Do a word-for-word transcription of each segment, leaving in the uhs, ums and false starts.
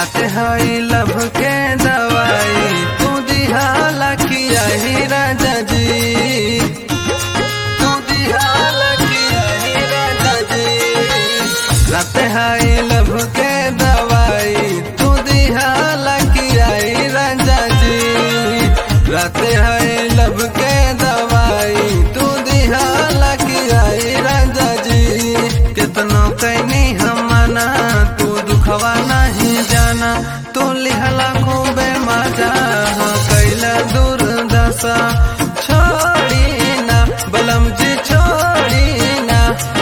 रात हई लभ के दवाई तू दिहाला किया ही राजा जी, तू दिहाला किया ही राजा जी। रात हई लभ के दवाई तू दिहाला किया ही राजा जी, रात हई लभ के दवाई तू दिहाला किया ही राजा जी। कितनो कैनी हम मना तू दुखवा नहीं जाना, तू लिहला खूबे मजा कैला दुर्दशा। छोड़ी ना बलम जी छोड़ी ना,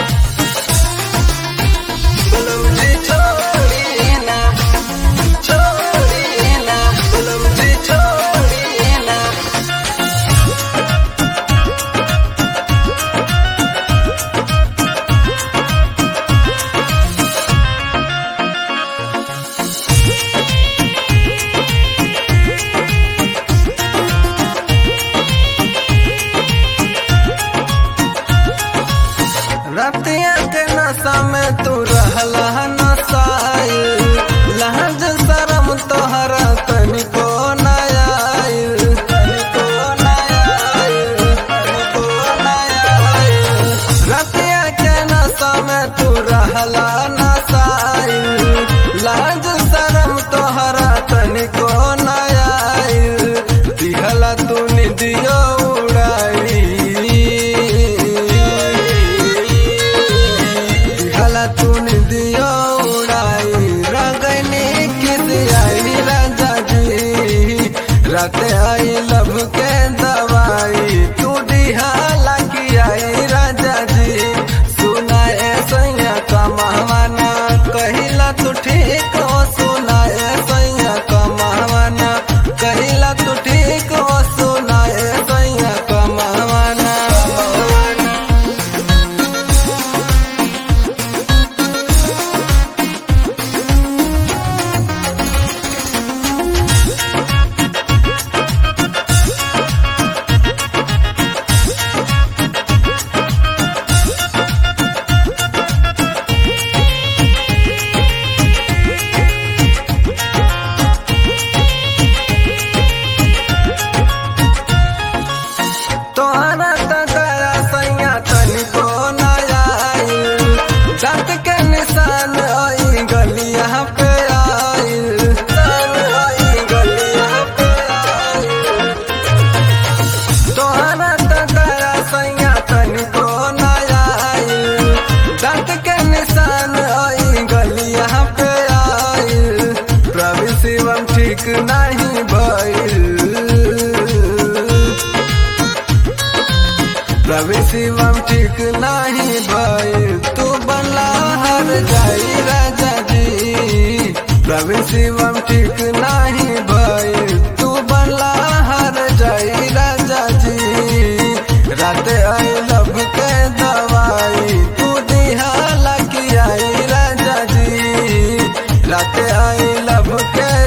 बलम जी छोड़ी ना, छोड़ी ना बलम जी छोड़ी ना। रतिया के नशा में तू रहला नशाइल, लहज शरम तोहरा तनिको नया आइल, तनिको नया आइल, तनिको नया आइल। रतिया के नशा में तू रहला नशाइल, लहज शरम तोहरा तनिको नया आइल। दिहला तू निदियो उड़ाई, तून दियो उड़ाई रगनी किस आई राजा जी। रात आई लभ के दवाई तू दिहाला की आई राजा जी। सुनाए सैया कमावाना कहिला तू ठीक हो, सुनाए सैया कमावाना कहिला तू ठीक हो, सुनाए सैया कमावाना। तोहरा तगड़ा सैया तनिको नया आइल, दांत के निशान आई गलिया पे आइल, निशान आई गलिया पे आइल। तोहरा तगड़ा सैया तनिको नया आइल, दांत के निशान आई गलिया पे आइल। प्रभु शिवम ठीक नहीं भइल, प्रभु शिवम ठीक नहीं भइल, तू बनला हर जाई राजा जी। प्रभु शिवम ठीक नहीं भइल, तू बनला हर जाई राजा जी। रात आई लभ के दवाई तू दिहाला की आई राजा जी, रात आई लभ के